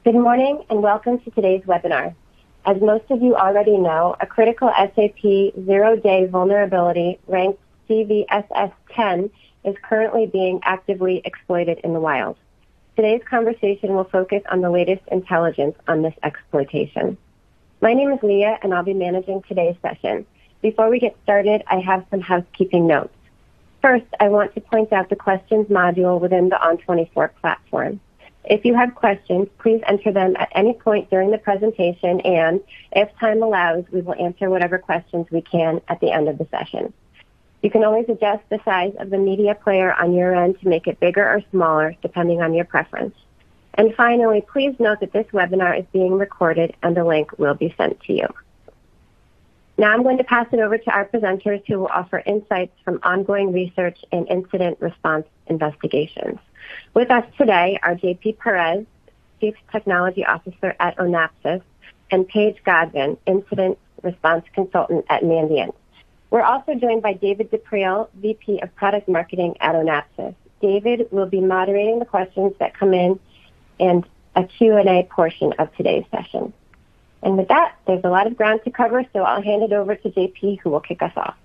Good morning and welcome to today's webinar. As most of you already know, a critical SAP zero-day vulnerability ranked CVSS10 is currently being actively exploited in the wild. Today's conversation will focus on the latest intelligence on this exploitation. My name is Leah and I'll be managing today's session. Before we get started, I have some housekeeping notes. First, I want to point out the questions module within the ON24 platform. If you have questions, please enter them at any point during the presentation, and if time allows, we will answer whatever questions we can at the end of the session. You can always adjust the size of the media player on your end to make it bigger or smaller, depending on your preference. And finally, please note that this webinar is being recorded and a link will be sent to you. Now I'm going to pass it over to our presenters who will offer insights from ongoing research and incident response investigations. With us today are JP Perez, Chief Technology Officer at Onapsis, and Paige Godwin, Incident Response Consultant at Mandiant. We're also joined by David DePriel, VP of Product Marketing at Onapsis. David will be moderating the questions that come in and a Q&A portion of today's session. And with that, there's a lot of ground to cover, so I'll hand it over to JP, who will kick us off.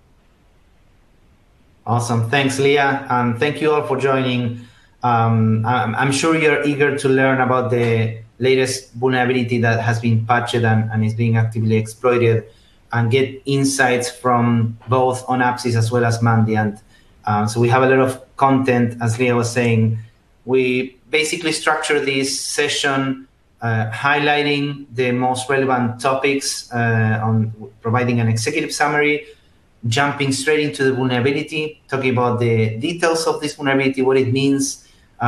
Awesome. Thanks, Leah. And thank you all for joining. I'm sure you're eager to learn about the latest vulnerability that has been patched and is being actively exploited, and get insights from both Onapsis as well as Mandiant. So we have a lot of content, as Leah was saying. We basically structure this session highlighting the most relevant topics, on providing an executive summary, jumping straight into the vulnerability, talking about the details of this vulnerability, what it means,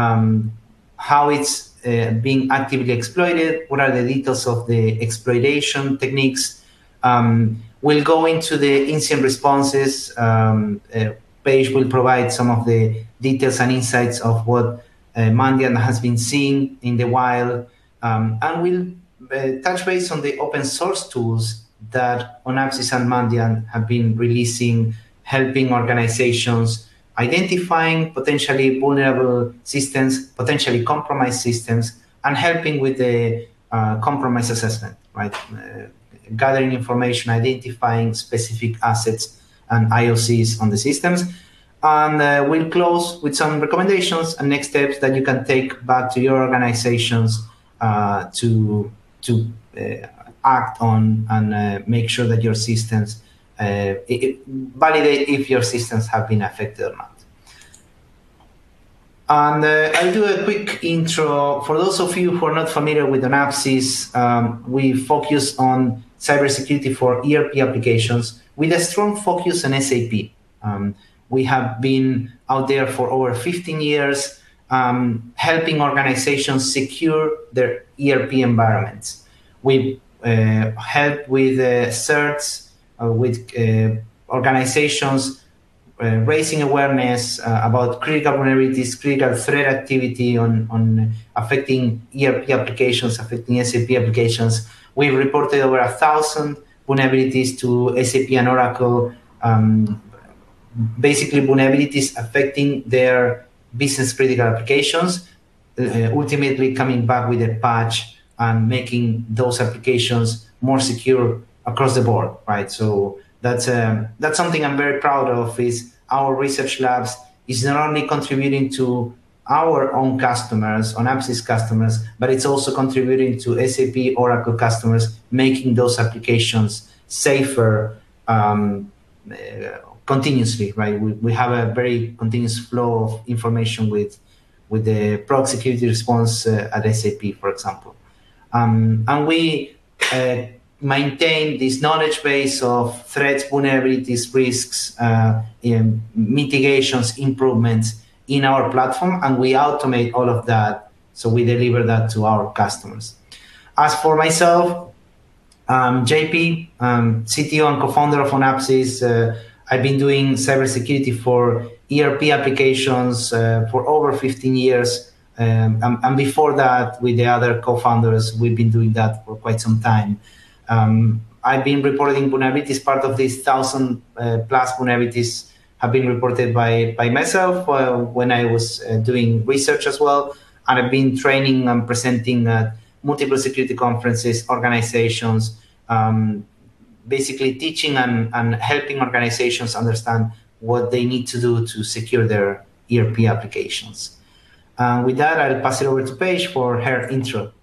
how it's being actively exploited, what are the details of the exploitation techniques. We'll go into the incident responses. Paige will provide some of the details and insights of what Mandiant has been seeing in the wild. And we'll touch base on the open source tools that Onapsis and Mandiant have been releasing, helping organizations identifying potentially vulnerable systems, potentially compromised systems, and helping with the compromise assessment, right? Gathering information, identifying specific assets and IOCs on the systems. And we'll close with some recommendations and next steps that you can take back to your organizations to act on and make sure that your systems validate if your systems have been affected or not. And I'll do a quick intro. For those of you who are not familiar with Onapsis, we focus on cybersecurity for ERP applications with a strong focus on SAP. We have been out there for over 15 years, helping organizations secure their ERP environments. We help with certs, with organizations raising awareness about critical vulnerabilities, critical threat activity on affecting ERP applications, affecting SAP applications. We've reported over 1,000 vulnerabilities to SAP and Oracle, basically vulnerabilities affecting their business critical applications, ultimately coming back with a patch and making those applications more secure across the board, right? So that's something I'm very proud of, is our research labs is not only contributing to our own customers, Onapsis customers, but it's also contributing to SAP Oracle customers, making those applications safer continuously, right? We have a very continuous flow of information with the product security response at SAP, for example. And we maintain this knowledge base of threats, vulnerabilities, risks, mitigations, improvements in our platform, and we automate all of that, so we deliver that to our customers. As for myself, JP, CTO and co-founder of Onapsis. I've been doing cybersecurity for ERP applications for over 15 years. And before that, with the other co-founders, we've been doing that for quite some time. I've been reporting vulnerabilities. Part of these 1,000 plus vulnerabilities have been reported by myself when I was doing research as well. And I've been training and presenting at multiple security conferences, organizations, basically teaching and helping organizations understand what they need to do to secure their ERP applications. With that, I'll pass it over to Paige for her intro.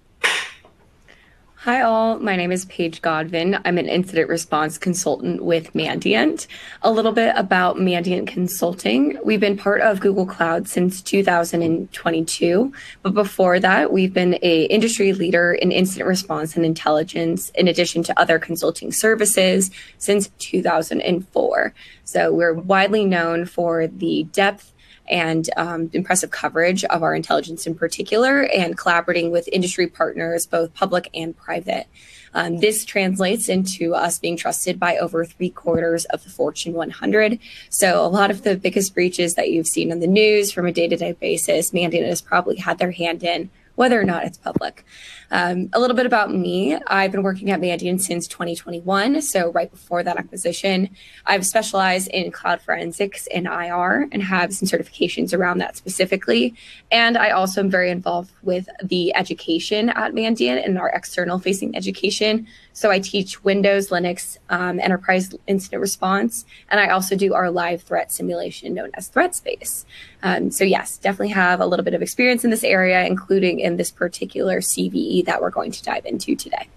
Hi all, my name is Paige Godwin. I'm an incident response consultant with Mandiant. A little bit about Mandiant Consulting. We've been part of Google Cloud since 2022, but before that, we've been an industry leader in incident response and intelligence, in addition to other consulting services since 2004. So we're widely known for the depth and impressive coverage of our intelligence in particular, and collaborating with industry partners, both public and private. This translates into us being trusted by over 3/4 of the Fortune 100. So a lot of the biggest breaches that you've seen on the news from a day-to-day basis, Mandiant has probably had their hand in, whether or not it's public. A little bit about me. I've been working at Mandiant since 2021, so right before that acquisition. I've specialized in cloud forensics and IR and have some certifications around that specifically. And I also am very involved with the education at Mandiant and our external facing education. So I teach Windows, Linux, enterprise incident response, and I also do our live threat simulation known as ThreatSpace. So yes, definitely have a little bit of experience in this area, including in this particular CVE that we're going to dive into today.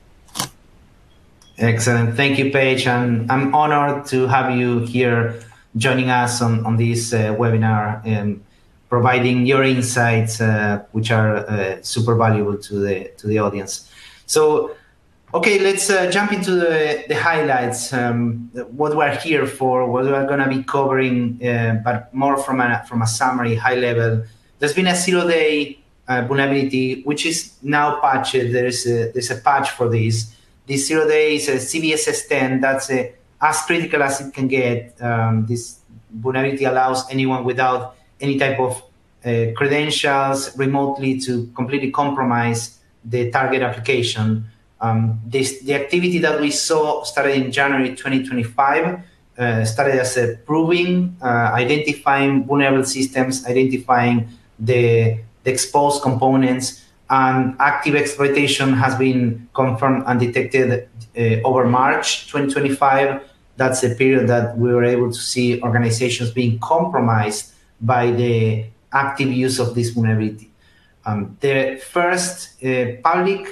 Excellent. Thank you, Paige. And I'm honored to have you here joining us on this webinar and providing your insights, which are super valuable to the audience. So, okay, let's jump into the highlights, what we're here for, what we're going to be covering, but more from a summary, high level. There's been a 0-day vulnerability, which is now patched. There's a patch for this. This 0 day is a CVSS10. That's as critical as it can get. This vulnerability allows anyone without any type of credentials remotely to completely compromise the target application. The activity that we saw started in January 2025, started as a proving, identifying vulnerable systems, identifying the exposed components, and active exploitation has been confirmed and detected over March 2025. That's a period that we were able to see organizations being compromised by the active use of this vulnerability. The first public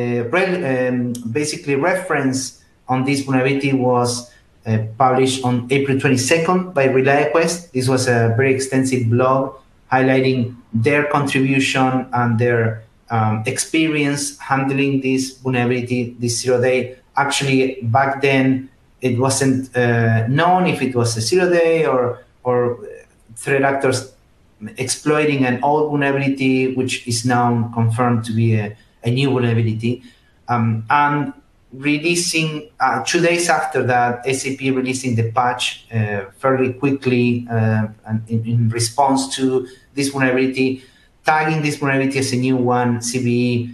basically reference on this vulnerability was published on April 22nd by ReliaQuest. This was a very extensive blog highlighting their contribution and their experience handling this vulnerability, this 0 day. Actually, back then, it wasn't known if it was a 0 day or threat actors exploiting an old vulnerability, which is now confirmed to be a new vulnerability. And releasing 2 days after that, SAP releasing the patch fairly quickly in response to this vulnerability, tagging this vulnerability as a new one, CVE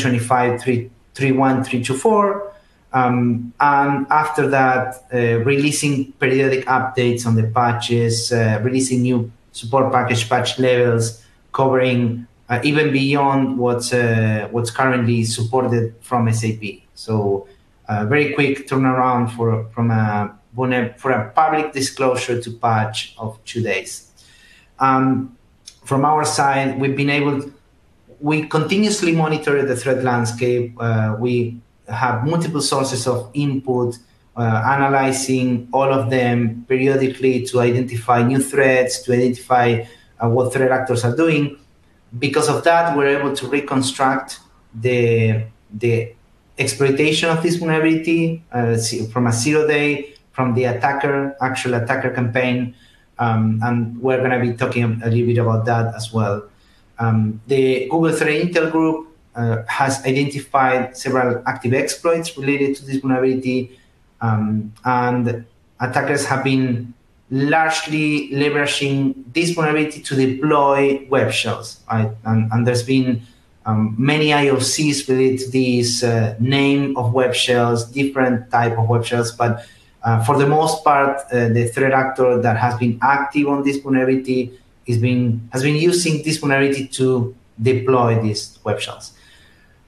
2025-31324. And after that, releasing periodic updates on the patches, releasing new support package patch levels, covering even beyond what's currently supported from SAP. So very quick turnaround for a public disclosure to patch of 2 days. From our side, we continuously monitor the threat landscape. We have multiple sources of input, analyzing all of them periodically to identify new threats, to identify what threat actors are doing. Because of that, we're able to reconstruct the exploitation of this vulnerability from a 0 day, from the actual attacker campaign. And we're going to be talking a little bit about that as well. The Google Threat Intel Group has identified several active exploits related to this vulnerability, and attackers have been largely leveraging this vulnerability to deploy web shells. Right? And there's been many IOCs related to this name of web shells, different type of web shells, but for the most part, the threat actor that has been active on this vulnerability has been using this vulnerability to deploy these web shells.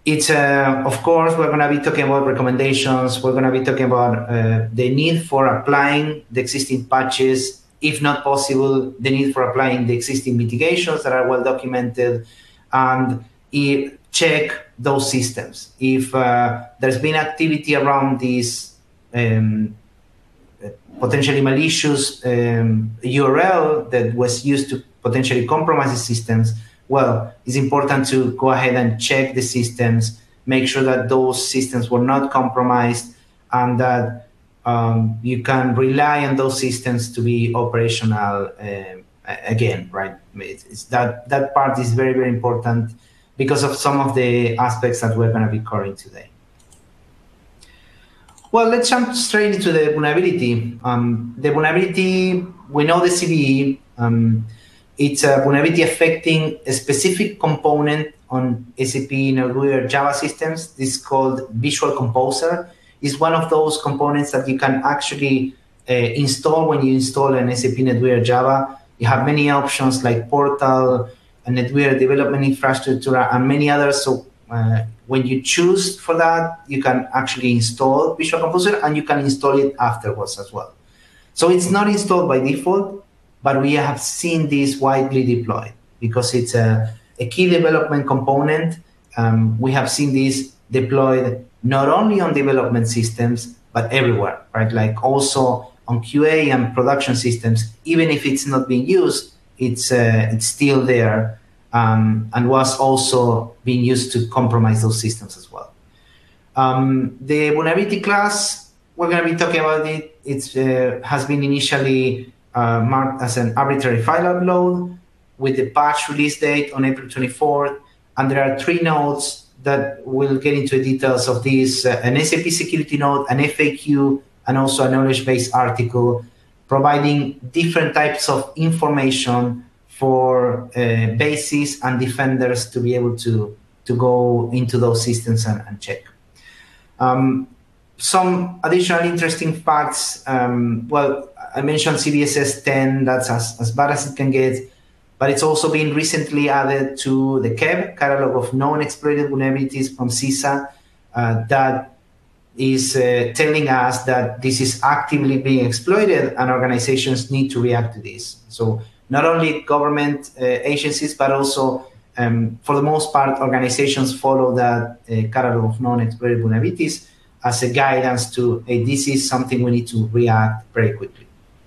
It's, of course, we're going to be talking about recommendations. We're going to be talking about the need for applying the existing patches, if not possible, the need for applying the existing mitigations that are well documented, and check those systems. If there's been activity around these potentially malicious URL that was used to potentially compromise the systems, well, it's important to go ahead and check the systems, make sure that those systems were not compromised, and that you can rely on those systems to be operational again, right? It's that part is very, very important because of some of the aspects that we're going to be covering today. Well, let's jump straight into the vulnerability. The vulnerability, we know the CVE. It's a vulnerability affecting a specific component on SAP Netweaver Java systems. This is called Visual Composer. It's one of those components that you can actually install when you install an SAP Netweaver Java. You have many options like Portal, Netweaver Development Infrastructure, and many others. So when you choose for that, you can actually install Visual Composer, and you can install it afterwards as well. So it's not installed by default, but we have seen this widely deployed because it's a key development component. We have seen this deployed not only on development systems, but everywhere, right? Like also on QA and production systems. Even if it's not being used, it's still there, and was also being used to compromise those systems as well. The vulnerability class, we're going to be talking about it. It has been initially marked as an arbitrary file upload with the patch release date on April 24th. And there are 3 nodes that will get into the details of this, an SAP security node, an FAQ, and also a knowledge base article providing different types of information for bases and defenders to be able to go into those systems and check. Some additional interesting facts. Well, I mentioned CVSS 10, that's as bad as it can get, but it's also been recently added to the CEV, Catalog of Known Exploited Vulnerabilities from CISA, that is telling us that this is actively being exploited and organizations need to react to this. So not only government agencies, but also, for the most part, organizations follow that Catalog of Known Exploited Vulnerabilities as a guidance to, hey, this is something we need to react very quickly.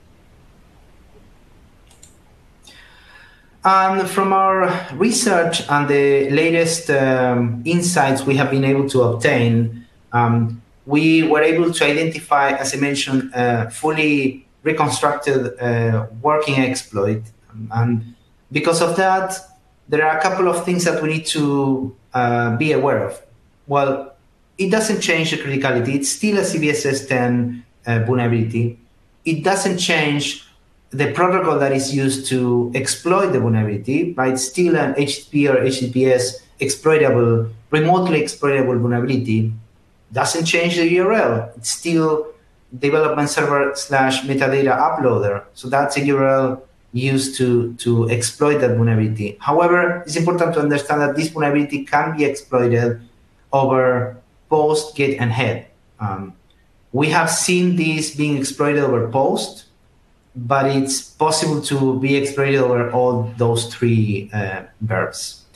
And from our research and the latest insights we have been able to obtain, we were able to identify, as I mentioned, fully reconstructed working exploit. And because of that, there are a couple of things that we need to be aware of. Well, it doesn't change the criticality. It's still a CVSS 10 vulnerability. It doesn't change the protocol that is used to exploit the vulnerability, right? It's still an HTTP or HTTPS exploitable, remotely exploitable vulnerability. Doesn't change the URL. It's still development server / metadata uploader. So that's a URL used to exploit that vulnerability. However, it's important to understand that this vulnerability can be exploited over post, get, and head. We have seen this being exploited over post, but it's possible to be exploited over all those 3 verbs.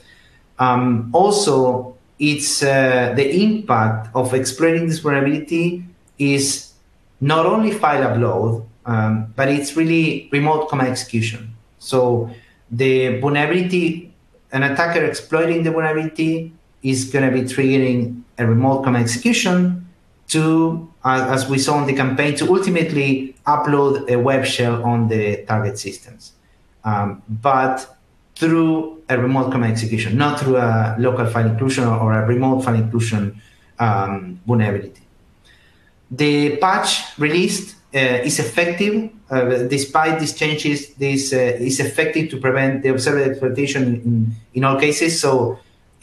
Also, it's the impact of exploiting this vulnerability is not only file upload, but it's really remote command execution. So the vulnerability, an attacker exploiting the vulnerability is going to be triggering a remote command execution to, as we saw in the campaign, to ultimately upload a web shell on the target systems, but through a remote command execution, not through a local file inclusion or a remote file inclusion vulnerability. The patch released is effective. Despite these changes, this is effective to prevent the observed exploitation in all cases. So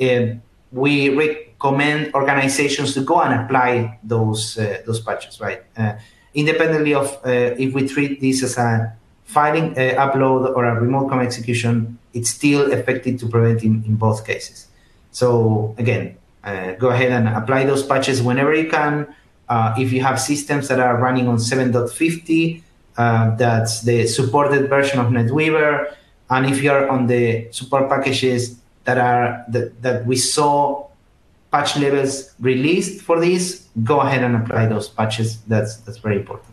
we recommend organizations to go and apply those patches, right? Independently of if we treat this as a filing upload or a remote command execution, it's still effective to prevent in both cases. So again, go ahead and apply those patches whenever you can. If you have systems that are running on 7.50, that's the supported version of NetWeaver. And if you're on the support packages that we saw patch levels released for this, go ahead and apply those patches. That's very important.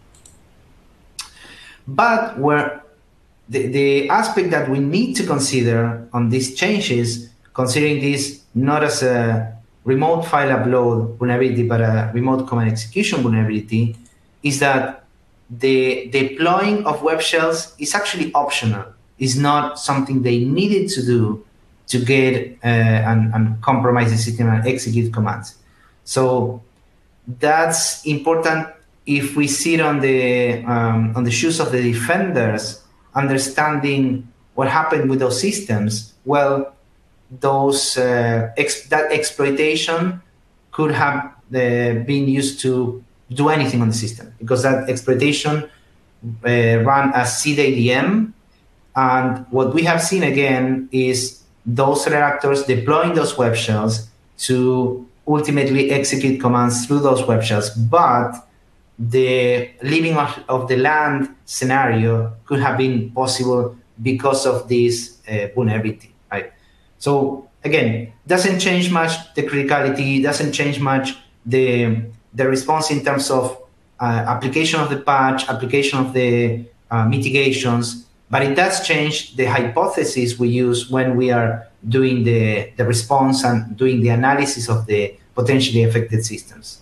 But where the aspect that we need to consider on these changes, considering this not as a remote file upload vulnerability, but a remote command execution vulnerability, is that the deploying of web shells is actually optional. It's not something they needed to do to get and compromise the system and execute commands. So that's important if we sit on the shoes of the defenders, understanding what happened with those systems. Well, that exploitation could have been used to do anything on the system, because that exploitation ran as CDADM. And what we have seen again is those threat actors deploying those web shells to ultimately execute commands through those web shells. But the leaving of the land scenario could have been possible because of this vulnerability, right? So again, doesn't change much the criticality, doesn't change much the response in terms of application of the patch, application of the mitigations, but it does change the hypothesis we use when we are doing the response and doing the analysis of the potentially affected systems.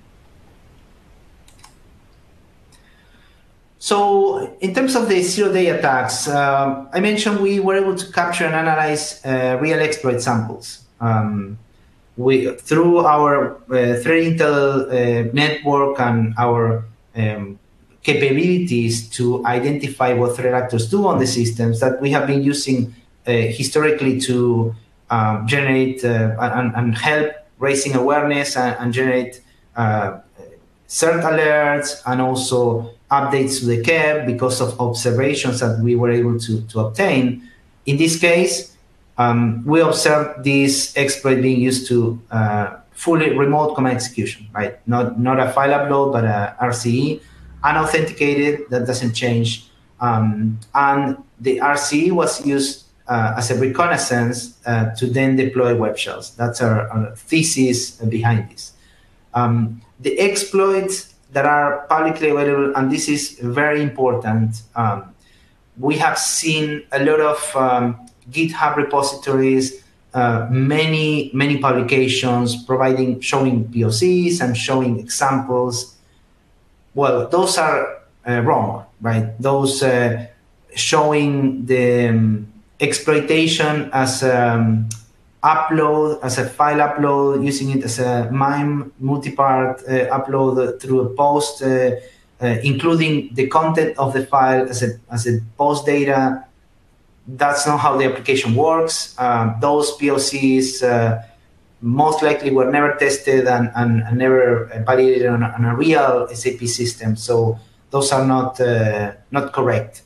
So in terms of the zero-day attacks, I mentioned we were able to capture and analyze real exploit samples. Through our threat intel network and our capabilities to identify what threat actors do on the systems that we have been using historically to generate and help raising awareness and generate CERT alerts and also updates to the KEP because of observations that we were able to obtain. In this case, we observed this exploit being used to fully remote command execution, right? Not a file upload, but a RCE, unauthenticated, that doesn't change. And the RCE was used as a reconnaissance to then deploy web shells. That's our thesis behind this. The exploits that are publicly available, and this is very important, we have seen a lot of GitHub repositories, many publications showing POCs and showing examples. Well, those are wrong, right? Those showing the exploitation as upload, as a file upload, using it as a MIME multi-part upload through a post, including the content of the file as a post data. That's not how the application works. Those POCs most likely were never tested and never validated on a real SAP system. So those are not correct.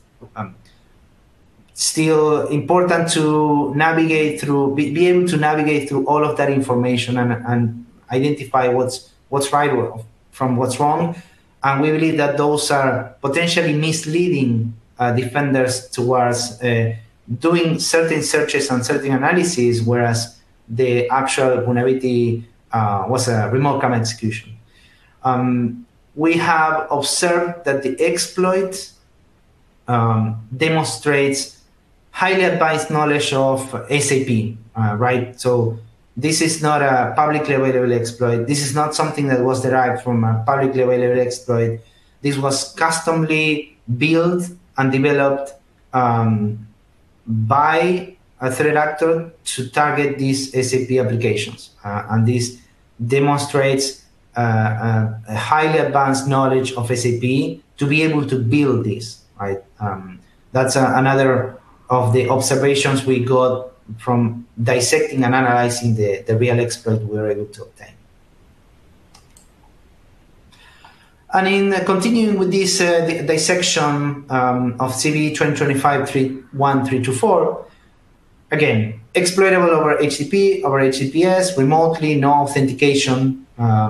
Still important to navigate through, be able to navigate through all of that information and identify what's right from what's wrong. And we believe that those are potentially misleading defenders towards doing certain searches and certain analyses, whereas the actual vulnerability was a remote command execution. We have observed that the exploit demonstrates highly advanced knowledge of SAP, right? So this is not a publicly available exploit. This is not something that was derived from a publicly available exploit. This was customly built and developed by a threat actor to target these SAP applications. And this demonstrates a highly advanced knowledge of SAP to be able to build this, right? That's another of the observations we got from dissecting and analyzing the real exploit we were able to obtain. And in continuing with this dissection of CVE 2025-31324, again, exploitable over HTTP, over HTTPS, remotely, no authentication.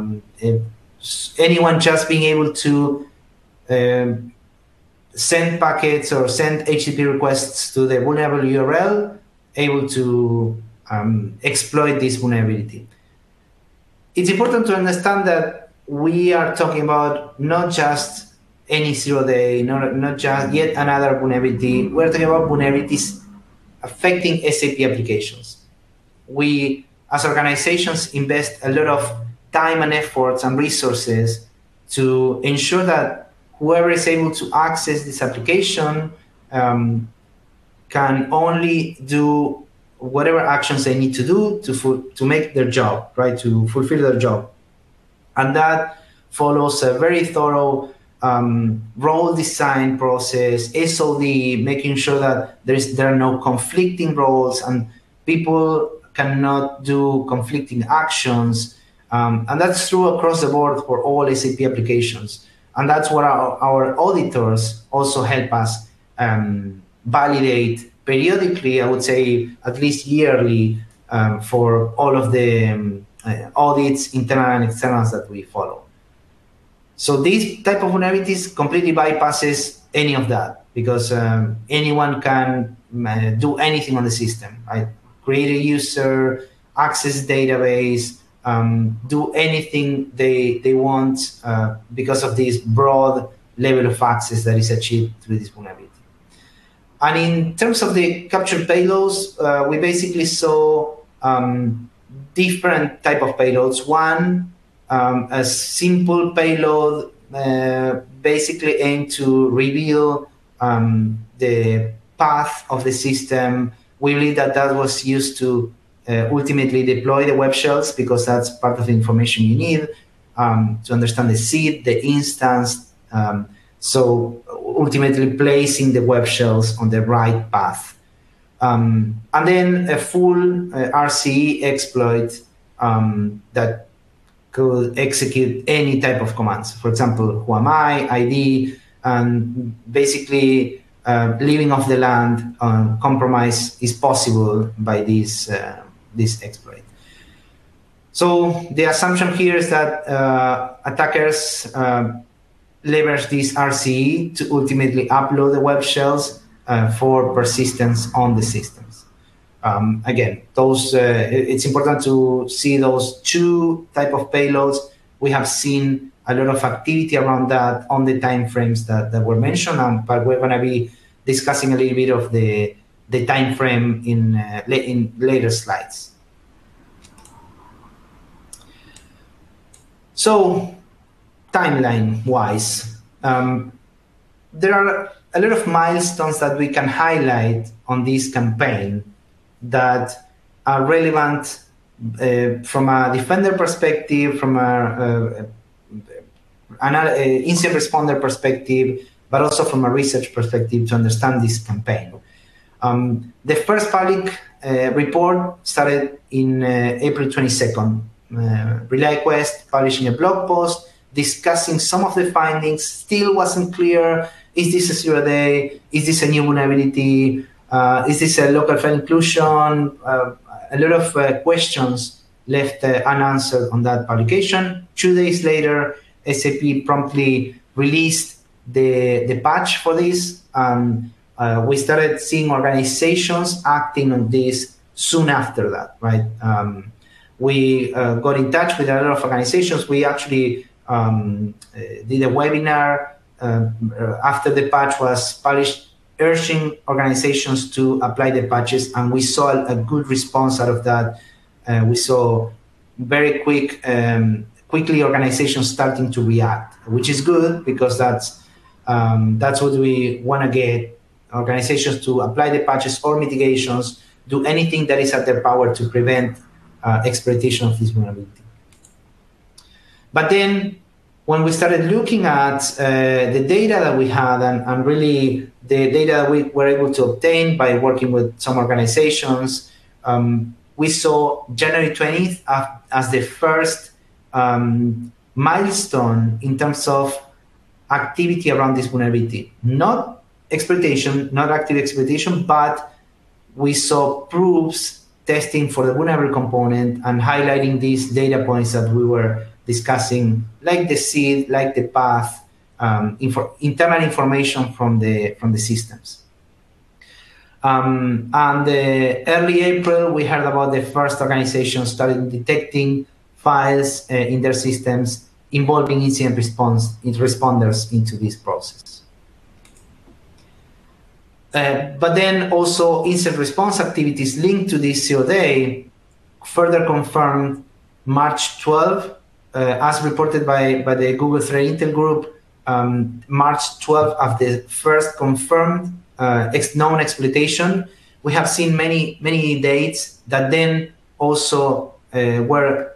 Anyone just being able to send packets or send HTTP requests to the vulnerable URL, able to exploit this vulnerability. It's important to understand that we are talking about not just any zero-day, not just yet another vulnerability. We're talking about vulnerabilities affecting SAP applications. We, as organizations, invest a lot of time and efforts and resources to ensure that whoever is able to access this application can only do whatever actions they need to do to make their job, right, to fulfill their job. And that follows a very thorough role design process, SOD, making sure that there are no conflicting roles and people cannot do conflicting actions. And that's true across the board for all SAP applications. And that's what our auditors also help us validate periodically, I would say at least yearly, for all of the audits, internal and externals that we follow. So this type of vulnerabilities completely bypasses any of that because anyone can do anything on the system, right? Create a user, access database, do anything they want because of this broad level of access that is achieved through this vulnerability. And in terms of the captured payloads, we basically saw different type of payloads. One, a simple payload basically aimed to reveal the path of the system. We believe that was used to ultimately deploy the web shells because that's part of the information you need to understand the seed, the instance, so ultimately placing the web shells on the right path. And then a full RCE exploit that could execute any type of commands. For example, who am I, ID, and basically living off the land compromise is possible by this exploit. So the assumption here is that attackers leverage this RCE to ultimately upload the web shells for persistence on the systems. Again, those it's important to see those two type of payloads. We have seen a lot of activity around that on the timeframes that were mentioned, but we're going to be discussing a little bit of the time frame in later slides. So, timeline-wise, there are a lot of milestones that we can highlight on this campaign that are relevant from a defender perspective, from an incident responder perspective, but also from a research perspective to understand this campaign. The first public report started in April 22nd. RelayQuest publishing a blog post discussing some of the findings. Still wasn't clear, is this a zero-day? Is this a new vulnerability? Is this a local file inclusion? A lot of questions left unanswered on that publication. 2 days later, SAP promptly released the patch for this. We started seeing organizations acting on this soon after that, right? We got in touch with a lot of organizations. We actually did a webinar after the patch was published, urging organizations to apply the patches, and we saw a good response out of that. We saw very quickly organizations starting to react, which is good because that's what we want to get, organizations to apply the patches or mitigations, do anything that is at their power to prevent exploitation of this vulnerability. But then when we started looking at the data that we had and really the data that we were able to obtain by working with some organizations, we saw January 20th as the first milestone in terms of activity around this vulnerability. Not exploitation, not active exploitation, but we saw proofs testing for the vulnerable component and highlighting these data points that we were discussing, like the seed, like the path, internal information from the systems. And early April, we heard about the first organization started detecting files in their systems involving incident responders into this process. But then also incident response activities linked to this 0 day further confirmed March 12, as reported by the Google Threat Intel Group, March 12 of the first confirmed known exploitation. We have seen many dates that then also were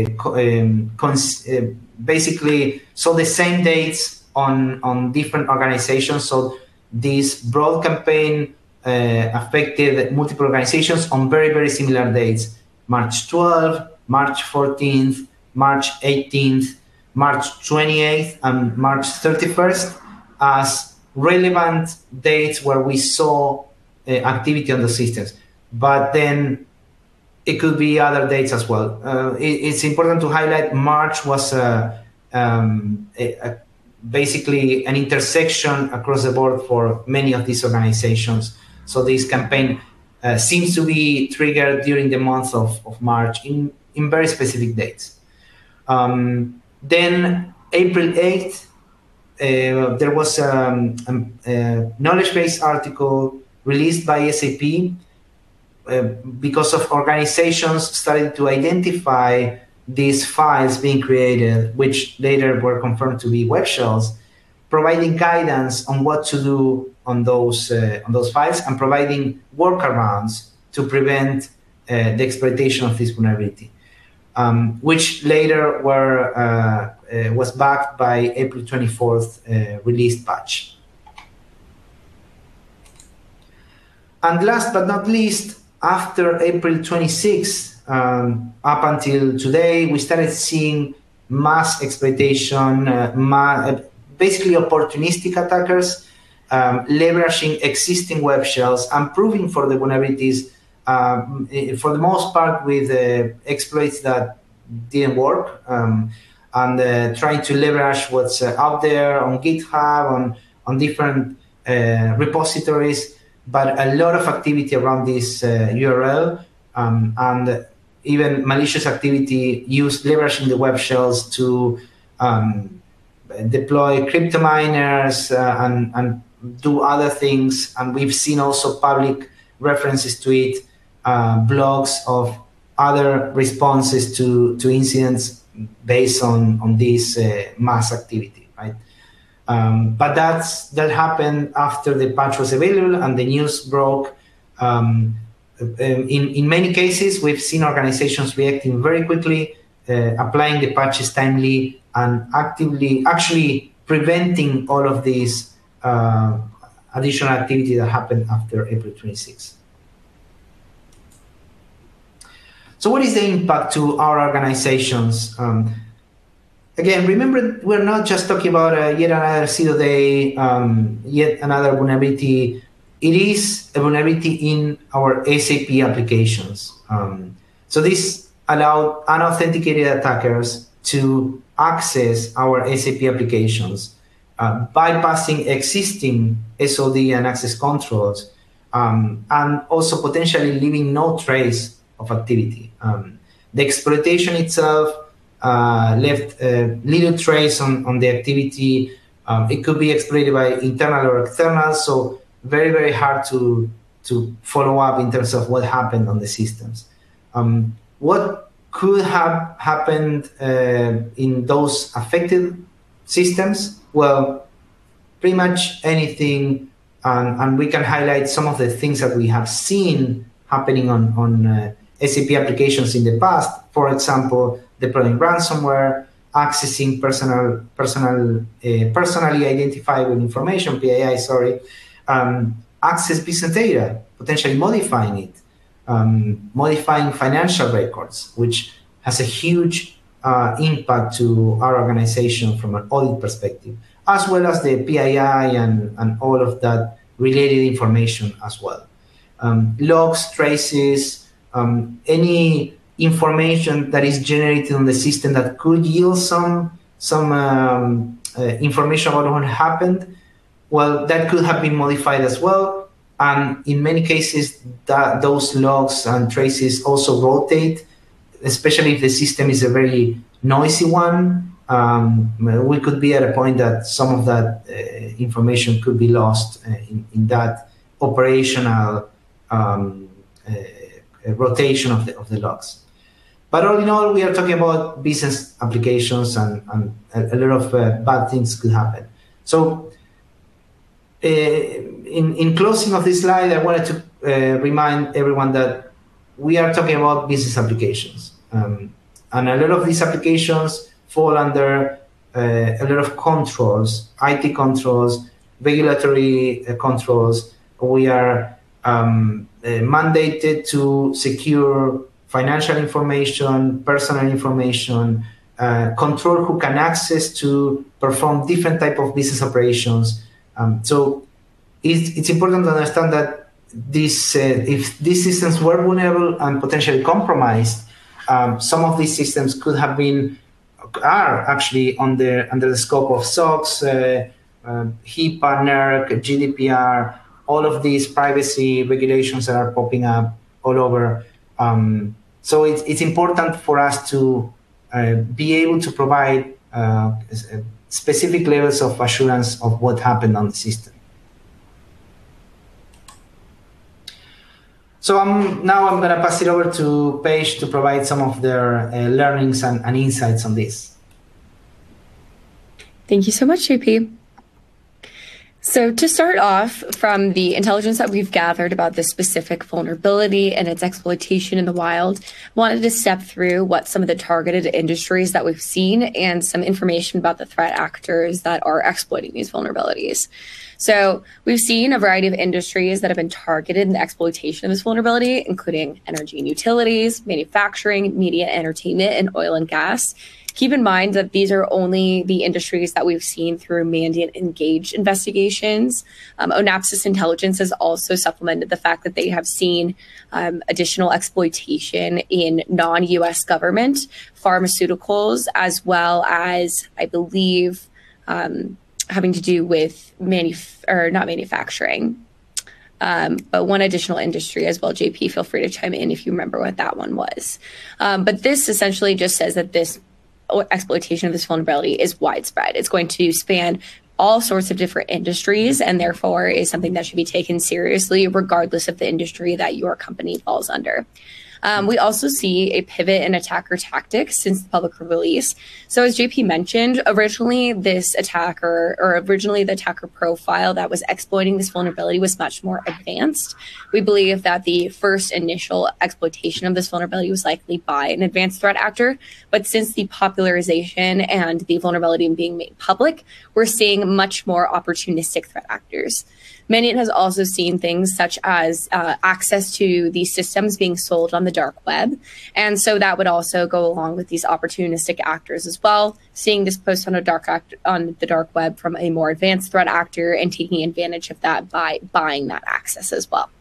basically, so the same dates on different organizations. So this broad campaign affected multiple organizations on very similar dates: March 12, March 14th, March 18th, March 28th, and March 31st as relevant dates where we saw activity on the systems. But then it could be other dates as well. It's important to highlight March was basically an intersection across the board for many of these organizations. So this campaign seems to be triggered during the month of March in very specific dates. Then April 8th, there was a knowledge base article released by SAP because of organizations started to identify these files being created, which later were confirmed to be web shells, providing guidance on what to do on those files and providing workarounds to prevent the exploitation of this vulnerability, which later was backed by April 24th released patch. And last but not least, after April 26th, up until today, we started seeing mass exploitation, basically opportunistic attackers leveraging existing web shells and proving for the vulnerabilities, for the most part with exploits that didn't work, and trying to leverage what's out there on GitHub, on different repositories, but a lot of activity around this URL, and even malicious activity leveraging the web shells to deploy crypto miners and do other things. And we've seen also public references to it, blogs of other responses to incidents based on this mass activity, right? But that happened after the patch was available and the news broke. In many cases, we've seen organizations reacting very quickly, applying the patches timely, and actually preventing all of these additional activity that happened after April 26th. So what is the impact to our organizations? Again, remember, we're not just talking about yet another 0 day, yet another vulnerability. It is a vulnerability in our SAP applications. So this allowed unauthenticated attackers to access our SAP applications, bypassing existing SOD and access controls, and also potentially leaving no trace of activity. The exploitation itself left little trace on the activity. It could be exploited by internal or external, so very hard to follow up in terms of what happened on the systems. What could have happened in those affected systems? Well, pretty much anything, and we can highlight some of the things that we have seen happening on SAP applications in the past. For example, deploying ransomware, accessing personally identifiable information, PII, access business data, potentially modifying it, modifying financial records, which has a huge impact to our organization from an audit perspective, as well as the PII and all of that related information as well. Logs, traces, any information that is generated on the system that could yield some information about what happened, well, that could have been modified as well. And in many cases, those logs and traces also rotate, especially if the system is a very noisy one. We could be at a point that some of that information could be lost in that operational rotation of the logs. But all in all, we are talking about business applications, and a lot of bad things could happen. So in closing of this slide, I wanted to remind everyone that we are talking about business applications. And a lot of these applications fall under a lot of controls, IT controls, regulatory controls. We are mandated to secure financial information, personal information, control who can access to perform different type of business operations. So it's important to understand that if these systems were vulnerable and potentially compromised, some of these systems are actually under the scope of SOX, HIPAA, NERC, GDPR, all of these privacy regulations that are popping up all over. So it's important for us to be able to provide specific levels of assurance of what happened on the system. So now I'm going to pass it over to Paige to provide some of their learnings and insights on this. Thank you so much, JP. So to start off, from the intelligence that we've gathered about this specific vulnerability and its exploitation in the wild, wanted to step through what some of the targeted industries that we've seen and some information about the threat actors that are exploiting these vulnerabilities. So we've seen a variety of industries that have been targeted in the exploitation of this vulnerability, including energy and utilities, manufacturing, media, entertainment, and oil and gas. Keep in mind that these are only the industries that we've seen through Mandiant Engage investigations. Onapsis Intelligence has also supplemented the fact that they have seen additional exploitation in non-US government, pharmaceuticals, as well as, I believe, having to do with not manufacturing, but one additional industry as well. JP, feel free to chime in if you remember what that one was. But this essentially just says that this exploitation of this vulnerability is widespread. It's going to span all sorts of different industries, and therefore is something that should be taken seriously regardless of the industry that your company falls under. We also see a pivot in attacker tactics since the public release. So as JP mentioned, originally the attacker profile that was exploiting this vulnerability was much more advanced. We believe that the first initial exploitation of this vulnerability was likely by an advanced threat actor. But since the popularization and the vulnerability being made public, we're seeing much more opportunistic threat actors. Mandiant has also seen things such as access to these systems being sold on the dark web. And so that would also go along with these opportunistic actors as well, seeing this post on the dark web from a more advanced threat actor and taking advantage of that by buying that access as well.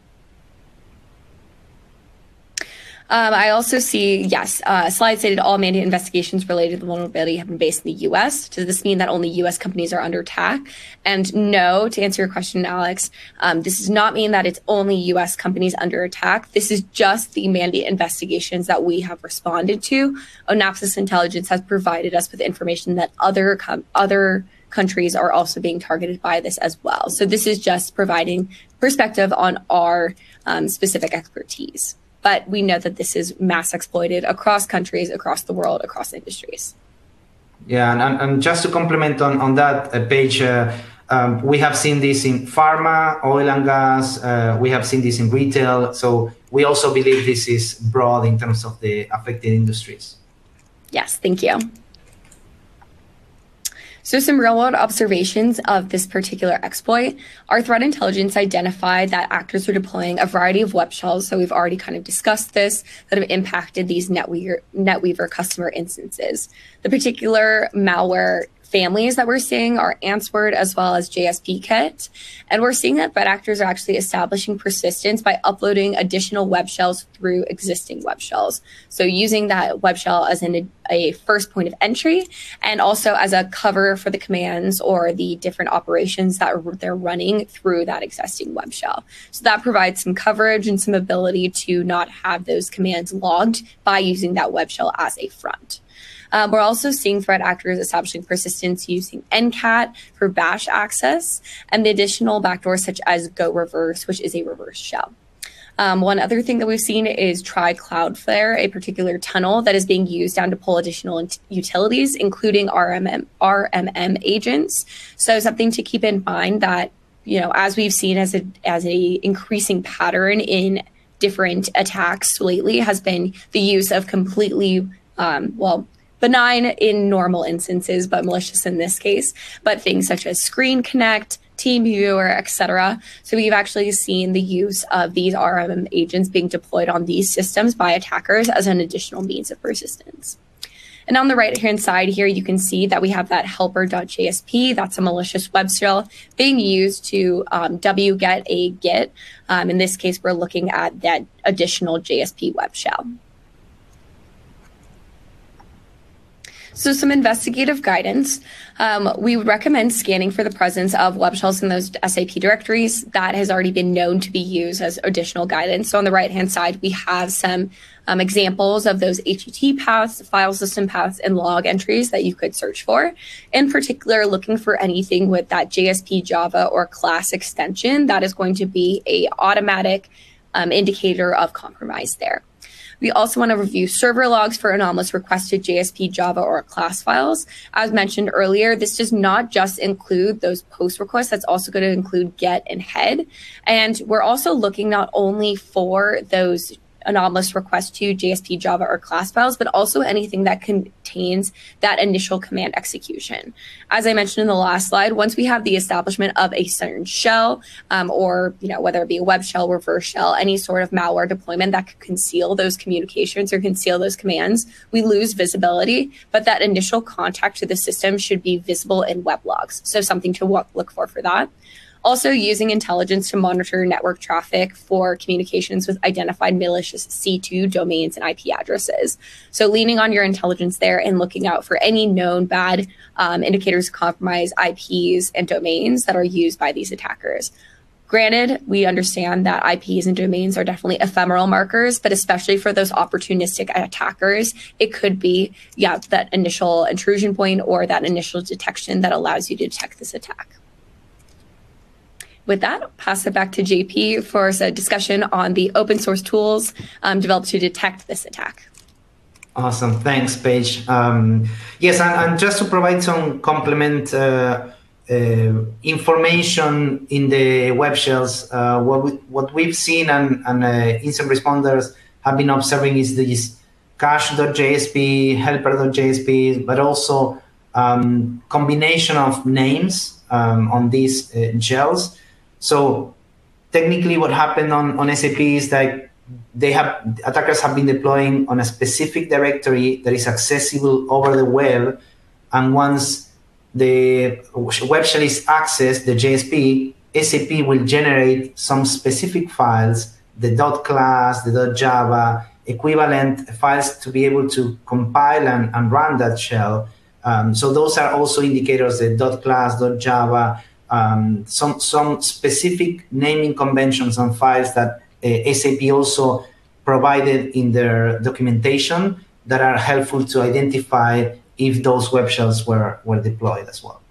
I also see, slide stated all Mandiant investigations related to the vulnerability have been based in the U.S. Does this mean that only U.S. companies are under attack? And no, to answer your question, Alex, this does not mean that it's only U.S. companies under attack. This is just the Mandiant investigations that we have responded to. Onapsis Intelligence has provided us with information that other countries are also being targeted by this as well. So this is just providing perspective on our specific expertise. But we know that this is mass exploited across countries, across the world, across industries. Yeah, and just to complement on that page, we have seen this in pharma, oil and gas. We have seen this in retail. So we also believe this is broad in terms of the affected industries. Yes, thank you. So some real-world observations of this particular exploit. Our threat intelligence identified that actors are deploying a variety of web shells, so we've already kind of discussed this, that have impacted these NetWeaver customer instances. The particular malware families that we're seeing are Answord as well as JSP-Kit. And we're seeing that threat actors are actually establishing persistence by uploading additional web shells through existing web shells. So using that web shell as a first point of entry, and also as a cover for the commands or the different operations that they're running through that existing web shell. So that provides some coverage and some ability to not have those commands logged by using that web shell as a front. We're also seeing threat actors establishing persistence using NCAT for bash access, and the additional backdoors such as Go Reverse, which is a reverse shell. One other thing that we've seen is try Cloudflare, a particular tunnel that is being used down to pull additional utilities, including RMM agents. So something to keep in mind that, as we've seen as a increasing pattern in different attacks lately, has been the use of completely, benign in normal instances, but malicious in this case, but things such as Screen Connect, TeamViewer, etc. So we've actually seen the use of these RMM agents being deployed on these systems by attackers as an additional means of persistence. And on the right-hand side here, you can see that we have that helper.jsp. That's a malicious web shell being used to wget a Git. In this case, we're looking at that additional JSP web shell. So some investigative guidance. We would recommend scanning for the presence of web shells in those SAP directories. That has already been known to be used as additional guidance. So on the right-hand side, we have some examples of those HTTP paths, file system paths, and log entries that you could search for. In particular, looking for anything with that JSP Java or class extension, that is going to be an automatic indicator of compromise there. We also want to review server logs for anomalous requested JSP Java or class files. As mentioned earlier, this does not just include those post requests, that's also going to include get and head. And we're also looking not only for those anomalous requests to JSP Java or class files, but also anything that contains that initial command execution. As I mentioned in the last slide, once we have the establishment of a certain shell, or whether it be a web shell, reverse shell, any sort of malware deployment that could conceal those communications or conceal those commands, we lose visibility, but that initial contact to the system should be visible in web logs. So something to look for that. Also using intelligence to monitor network traffic for communications with identified malicious C2 domains and IP addresses. So leaning on your intelligence there and looking out for any known bad indicators of compromise IPs and domains that are used by these attackers. Granted, we understand that IPs and domains are definitely ephemeral markers, but especially for those opportunistic attackers, it could be, that initial intrusion point or that initial detection that allows you to detect this attack. With that, I'll pass it back to JP for a discussion on the open source tools developed to detect this attack. Awesome. Thanks, Paige. Yes, and just to provide some complement information in the web shells, what we've seen and incident responders have been observing is this cache.jsp, helper.jsp, but also combination of names on these shells. So technically what happened on SAP is that attackers have been deploying on a specific directory that is accessible over the web. And once the web shell is accessed, the JSP, SAP will generate some specific files, the .class, the .java, equivalent files to be able to compile and run that shell. So those are also indicators, the .class, .java, some specific naming conventions on files that SAP also provided in their documentation that are helpful to identify if those web shells were deployed as well.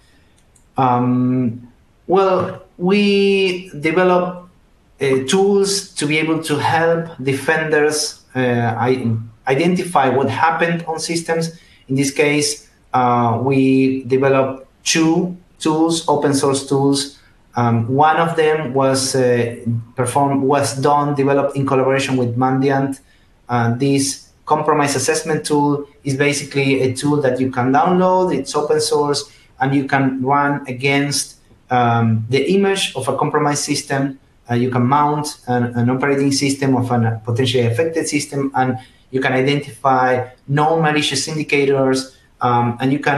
Well, we develop tools to be able to help defenders identify what happened on systems. In this case, we developed two tools, open source tools. One of them was developed in collaboration with Mandiant. This compromise assessment tool is basically a tool that you can download. It's open source, and you can run against the image of a compromised system. You can mount an operating system of a potentially affected system, and you can identify known malicious indicators, and you can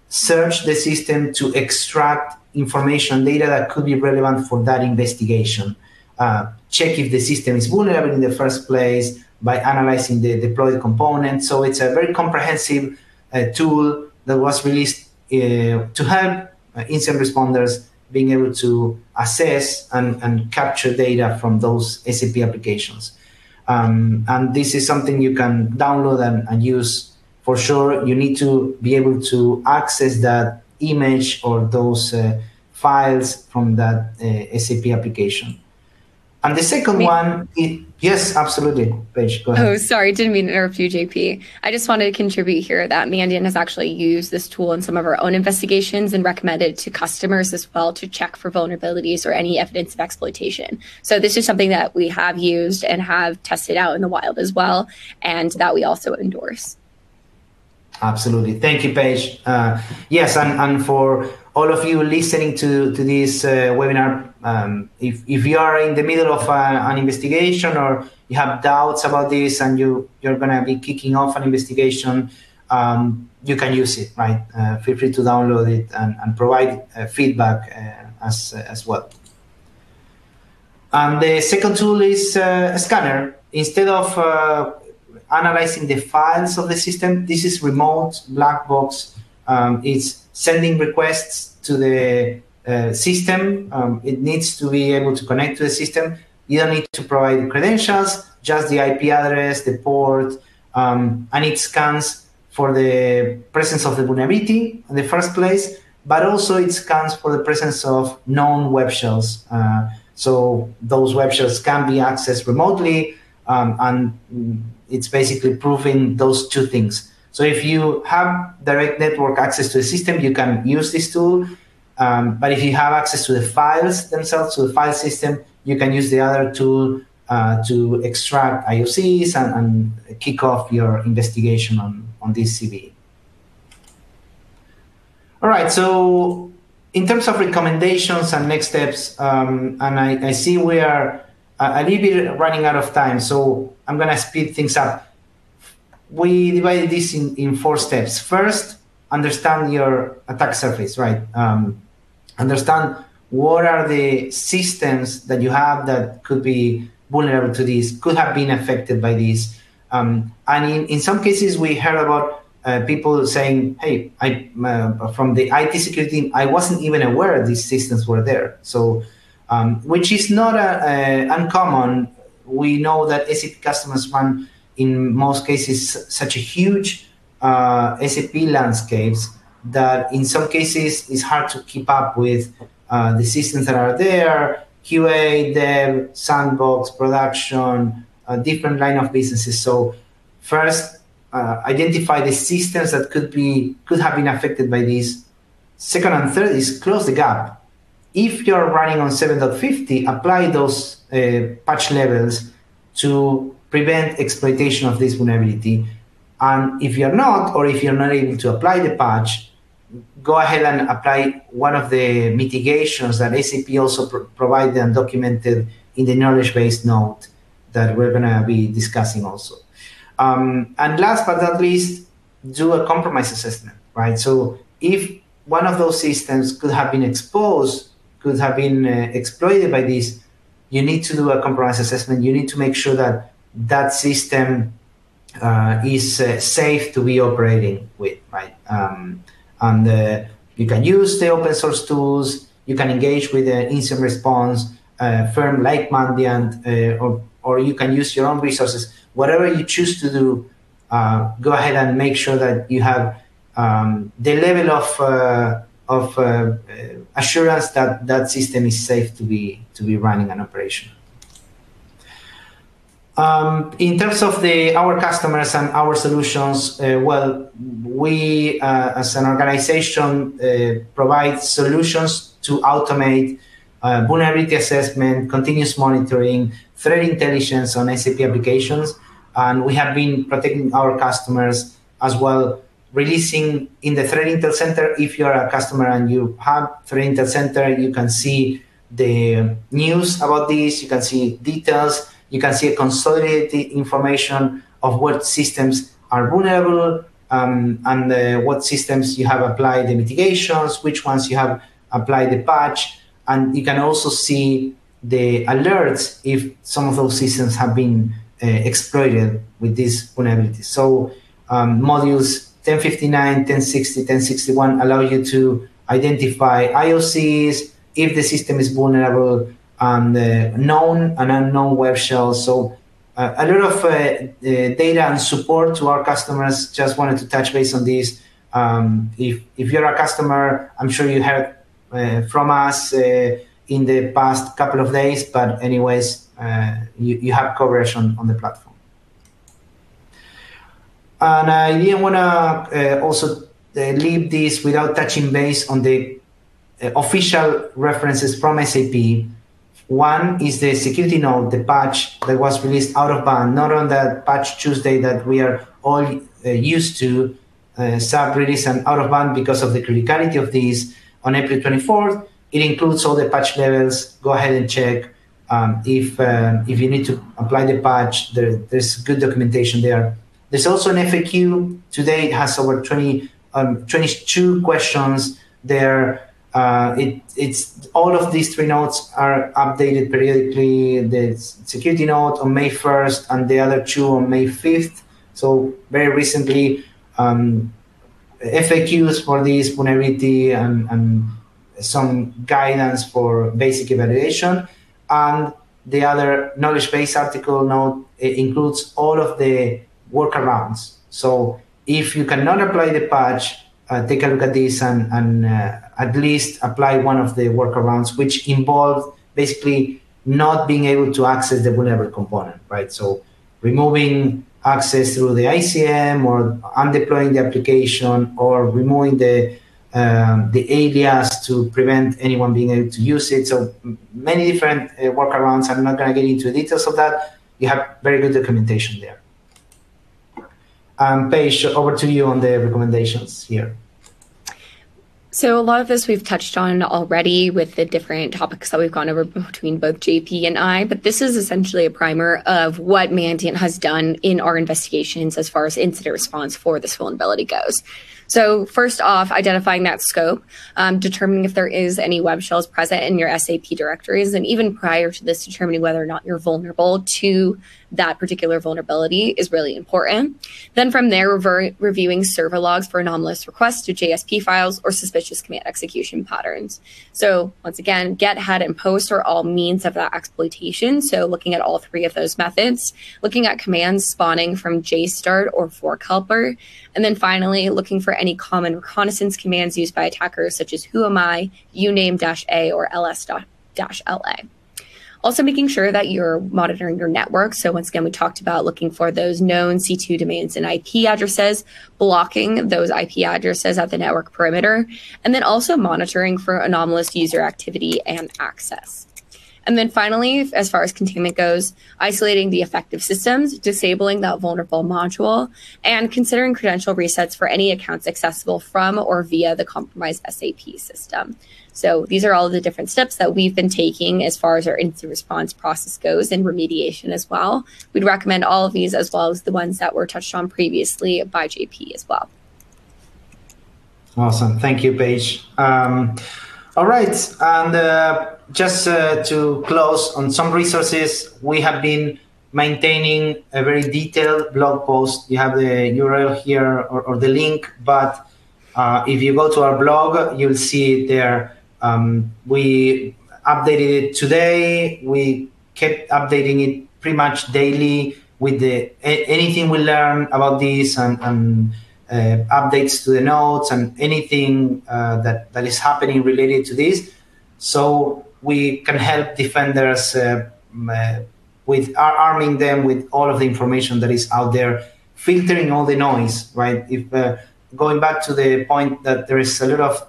search the system to extract information, data that could be relevant for that investigation. Check if the system is vulnerable in the first place by analyzing the deployed components. So it's a very comprehensive tool that was released to help incident responders being able to assess and capture data from those SAP applications. And this is something you can download and use. For sure, you need to be able to access that image or those files from that SAP application. And the second one, yes, absolutely. Paige, go ahead. Oh, sorry, didn't mean to interrupt you, JP. I just wanted to contribute here that Mandiant has actually used this tool in some of our own investigations and recommended to customers as well to check for vulnerabilities or any evidence of exploitation. So this is something that we have used and have tested out in the wild as well, and that we also endorse. Absolutely. Thank you, Paige. Yes, and for all of you listening to this webinar, if you are in the middle of an investigation or you have doubts about this and you're going to be kicking off an investigation, you can use it, right? Feel free to download it and provide feedback as well. And the second tool is a scanner. Instead of analyzing the files of the system, this is remote, black box. It's sending requests to the system. It needs to be able to connect to the system. You don't need to provide credentials, just the IP address, the port, and it scans for the presence of the vulnerability in the first place, but also it scans for the presence of known web shells. So those web shells can be accessed remotely, and it's basically proving those two things. So if you have direct network access to the system, you can use this tool. But if you have access to the files themselves, to the file system, you can use the other tool to extract IOCs and kick off your investigation on this CVE. All right, so in terms of recommendations and next steps, and I see we are a little bit running out of time, so I'm going to speed things up. We divided this in 4 steps. First, understand your attack surface, right? Understand what are the systems that you have that could be vulnerable to this, could have been affected by this. And in some cases, we heard about people saying, hey, from the IT security team, I wasn't even aware these systems were there. So, which is not uncommon. We know that SAP customers run, in most cases, such a huge SAP landscapes that in some cases it's hard to keep up with the systems that are there, QA, dev, sandbox, production, different line of businesses. So first, identify the systems that could have been affected by this. Second and third is close the gap. If you're running on 7.50, apply those patch levels to prevent exploitation of this vulnerability. And if you're not, or if you're not able to apply the patch, go ahead and apply one of the mitigations that SAP also provided and documented in the knowledge base note that we're going to be discussing also. And last but not least, do a compromise assessment, right? So if one of those systems could have been exposed, could have been exploited by this, you need to do a compromise assessment. You need to make sure that that system is safe to be operating with, right? And you can use the open source tools. You can engage with an incident response firm like Mandiant, or you can use your own resources. Whatever you choose to do, go ahead and make sure that you have the level of assurance that that system is safe to be running an operation. In terms of our customers and our solutions, well, we as an organization provide solutions to automate vulnerability assessment, continuous monitoring, threat intelligence on SAP applications, and we have been protecting our customers as well, releasing in the Threat Intel Center. If you're a customer and you have Threat Intel Center, you can see the news about this, you can see details, you can see a consolidated information of what systems are vulnerable, and what systems you have applied the mitigations, which ones you have applied the patch, and you can also see the alerts if some of those systems have been exploited with these vulnerabilities. So modules 1059, 1060, 1061 allow you to identify IOCs, if the system is vulnerable, and known and unknown web shells. So a lot of data and support to our customers. Just wanted to touch base on this. If you're a customer, I'm sure you heard from us in the past couple of days, but anyways, you have coverage on the platform. And I didn't want to also leave this without touching base on the official references from SAP. One is the security note, the patch that was released out of band, not on that patch Tuesday that we are all used to, sub-release and out of band because of the criticality of this on April 24th. It includes all the patch levels. Go ahead and check. If you need to apply the patch, there's good documentation there. There's also an FAQ. Today it has over 22 questions there. It's all of these 3 notes are updated periodically. The security note on May 1st and the other 2 on May 5th. So very recently, FAQs for this vulnerability and some guidance for basic evaluation. And the other knowledge base article note includes all of the workarounds. So if you cannot apply the patch, take a look at this and at least apply one of the workarounds, which involve basically not being able to access the vulnerable component, right? So removing access through the ICM or undeploying the application or removing the alias to prevent anyone being able to use it. So many different workarounds. I'm not going to get into the details of that. You have very good documentation there. Paige, over to you on the recommendations here. So a lot of this we've touched on already with the different topics that we've gone over between both JP and I, but this is essentially a primer of what Mandiant has done in our investigations as far as incident response for this vulnerability goes. So first off, identifying that scope, determining if there is any web shells present in your SAP directories, and even prior to this, determining whether or not you're vulnerable to that particular vulnerability is really important. Then from there, reviewing server logs for anomalous requests to JSP files or suspicious command execution patterns. So once again, get, head, and post are all means of that exploitation. So looking at all 3 of those methods, looking at commands spawning from JStart or fork helper, and then finally looking for any common reconnaissance commands used by attackers such as whoami, uname-a, or ls-la. Also making sure that you're monitoring your network. So once again, we talked about looking for those known C2 domains and IP addresses, blocking those IP addresses at the network perimeter, and then also monitoring for anomalous user activity and access. And then finally, as far as containment goes, isolating the affected systems, disabling that vulnerable module, and considering credential resets for any accounts accessible from or via the compromised SAP system. So these are all of the different steps that we've been taking as far as our incident response process goes and remediation as well. We'd recommend all of these as well as the ones that were touched on previously by JP as well. Awesome. Thank you, Paige. All right. And just to close on some resources, we have been maintaining a very detailed blog post. You have the URL here or the link, but if you go to our blog, you'll see it there. We updated it today. We kept updating it pretty much daily with anything we learn about this and updates to the notes and anything that is happening related to this. So we can help defenders with arming them with all of the information that is out there, filtering all the noise, right? If going back to the point that there is a lot of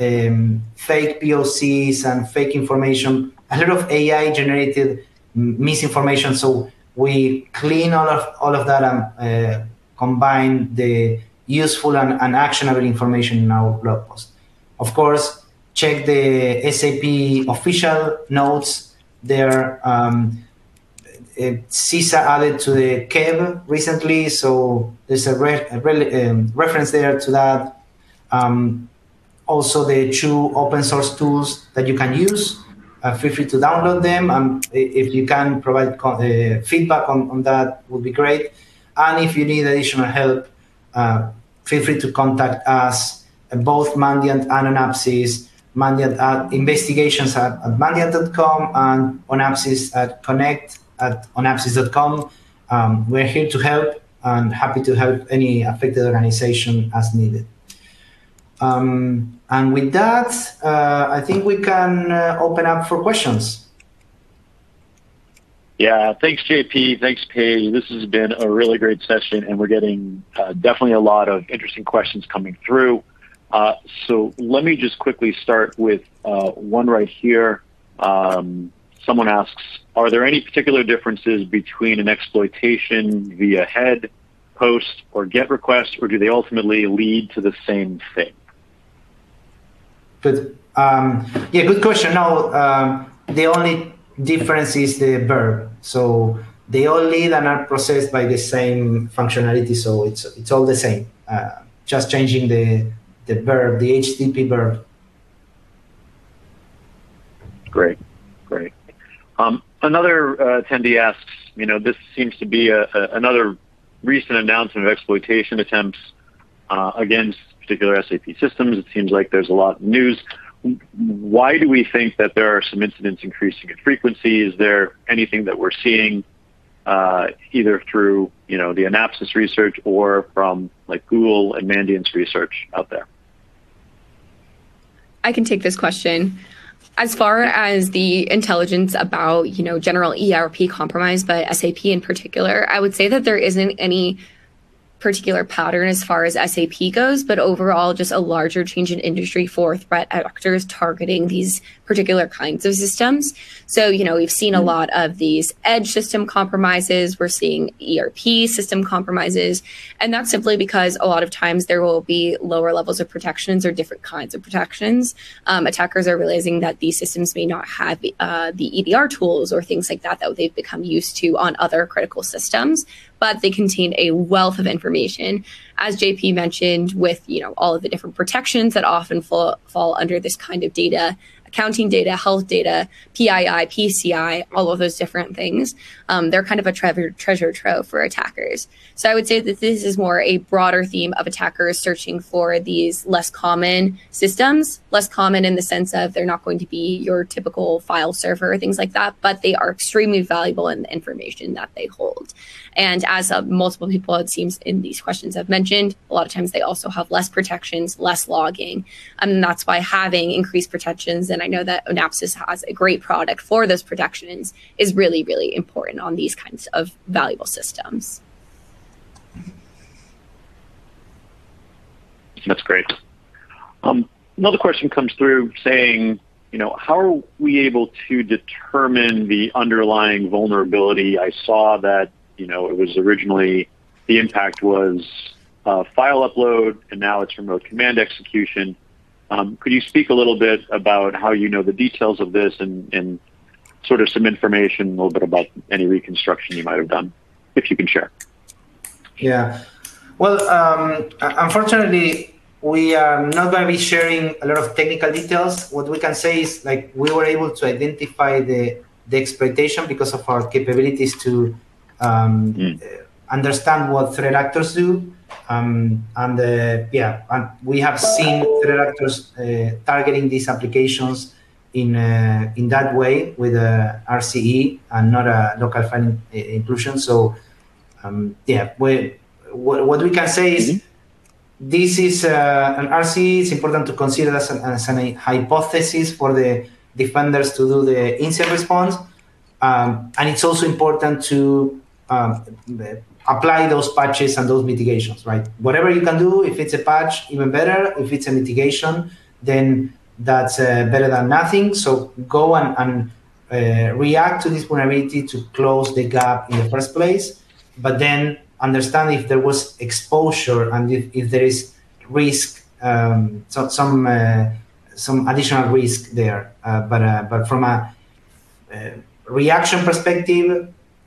fake POCs and fake information, a lot of AI-generated misinformation. So we clean all of that and combine the useful and actionable information in our blog post. Of course, check the SAP official notes there. CISA added to the KEB recently, so there's a reference there to that. Also, the two open source tools that you can use, feel free to download them. If you can provide feedback on that, would be great. And if you need additional help, feel free to contact us, both Mandiant and Onapsis. Mandiant at investigations at mandiant.com and Onapsis at connect@onapsis.com. We're here to help and happy to help any affected organization as needed. And with that, I think we can open up for questions. Yeah, thanks, JP. Thanks, Paige. This has been a really great session, and we're getting definitely a lot of interesting questions coming through. So let me just quickly start with one right here. Someone asks, are there any particular differences between an exploitation via head, post, or GET request, or do they ultimately lead to the same thing? Good. Yeah, good question. No, the only difference is the verb. So they all lead and are processed by the same functionality. So it's all the same. Just changing the verb, the HTTP verb. Great. Another attendee asks, this seems to be another recent announcement of exploitation attempts against particular SAP systems. It seems like there's a lot of news. Why do we think that there are some incidents increasing in frequency? Is there anything that we're seeing either through the Onapsis research or from like Google and Mandiant's research out there? I can take this question. As far as the intelligence about, general ERP compromise by SAP in particular, I would say that there isn't any particular pattern as far as SAP goes, but overall just a larger change in industry for threat actors targeting these particular kinds of systems. So, we've seen a lot of these edge system compromises. We're seeing ERP system compromises. And that's simply because a lot of times there will be lower levels of protections or different kinds of protections. Attackers are realizing that these systems may not have the EDR tools or things like that they've become used to on other critical systems, but they contain a wealth of information, as JP mentioned, with all of the different protections that often fall under this kind of data, accounting data, health data, PII, PCI, all of those different things. They're kind of a treasure trove for attackers. So I would say that this is more a broader theme of attackers searching for these less common systems, less common in the sense of they're not going to be your typical file server or things like that, but they are extremely valuable in the information that they hold. And as multiple people, it seems, in these questions have mentioned, a lot of times they also have less protections, less logging. And that's why having increased protections, and I know that Onapsis has a great product for those protections, is really, really important on these kinds of valuable systems. That's great. Another question comes through saying, how are we able to determine the underlying vulnerability? I saw that it was originally, the impact was file upload, and now it's remote command execution. Could you speak a little bit about how the details of this and sort of some information, a little bit about any reconstruction you might have done, if you can share? Yeah. Well, unfortunately, we are not going to be sharing a lot of technical details. What we can say is, we were able to identify the exploitation because of our capabilities to understand what threat actors do. And we have seen threat actors targeting these applications in that way with a RCE and not a local file inclusion. So, what we can say is this is an RCE. It's important to consider as a hypothesis for the defenders to do the incident response. And it's also important to apply those patches and those mitigations, right? Whatever you can do, if it's a patch, even better. If it's a mitigation, then that's better than nothing. So go and react to this vulnerability to close the gap in the first place, but then understand if there was exposure and if there is risk, some additional risk there. But from a reaction perspective,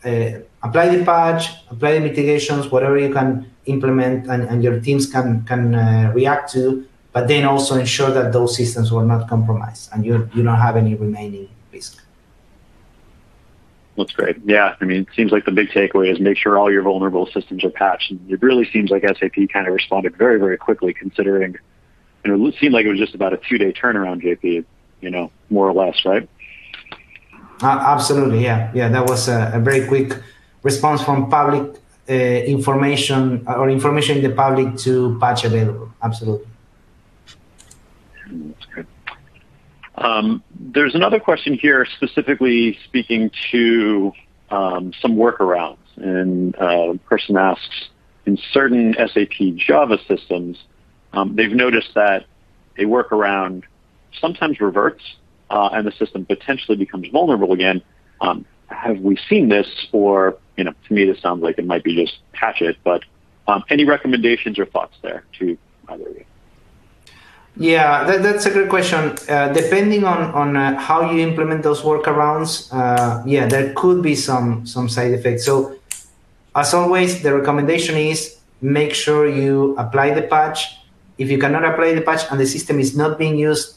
apply the patch, apply the mitigations, whatever you can implement and your teams can react to, but then also ensure that those systems were not compromised and you don't have any remaining risk. That's great. Yeah, I mean, it seems like the big takeaway is make sure all your vulnerable systems are patched. And it really seems like SAP kind of responded very, very quickly, considering, it seemed like it was just about a 2-day turnaround, JP, more or less, right? Absolutely, yeah. That was a very quick response from public information or information in the public to patch available. Absolutely. That's good. There's another question here specifically speaking to some workarounds. And the person asks, in certain SAP Java systems, they've noticed that a workaround sometimes reverts and the system potentially becomes vulnerable again. Have we seen this? Or, to me, this sounds like it might be just patch it. But any recommendations or thoughts there to either of you? Yeah, that's a great question. Depending on how you implement those workarounds, there could be some side effects. So, as always, the recommendation is make sure you apply the patch. If you cannot apply the patch and the system is not being used,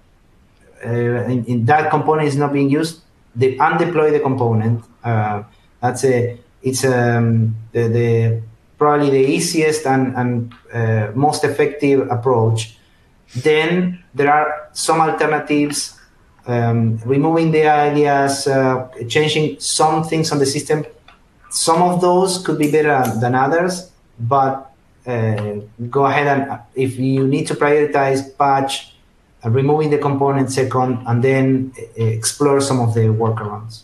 in that component is not being used, undeploy the component. It's probably the easiest and most effective approach. Then there are some alternatives, removing the alias, changing some things on the system. Some of those could be better than others, but go ahead and if you need to prioritize patch, removing the component second, and then explore some of the workarounds.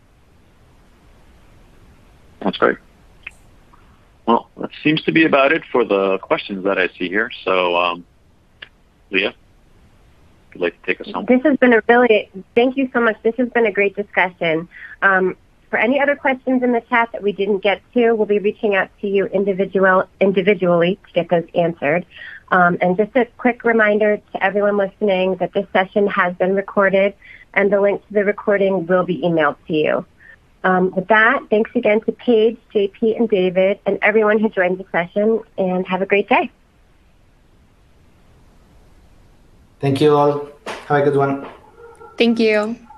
That's great. Well, that seems to be about it for the questions that I see here. So, Leah, if you'd like to take us home. This has been thank you so much. This has been a great discussion. For any other questions in the chat that we didn't get to, we'll be reaching out to you individually to get those answered. And just a quick reminder to everyone listening that this session has been recorded and the link to the recording will be emailed to you. With that, thanks again to Paige, JP, and David, and everyone who joined the session, and have a great day. Thank you all. Have a good one. Thank you.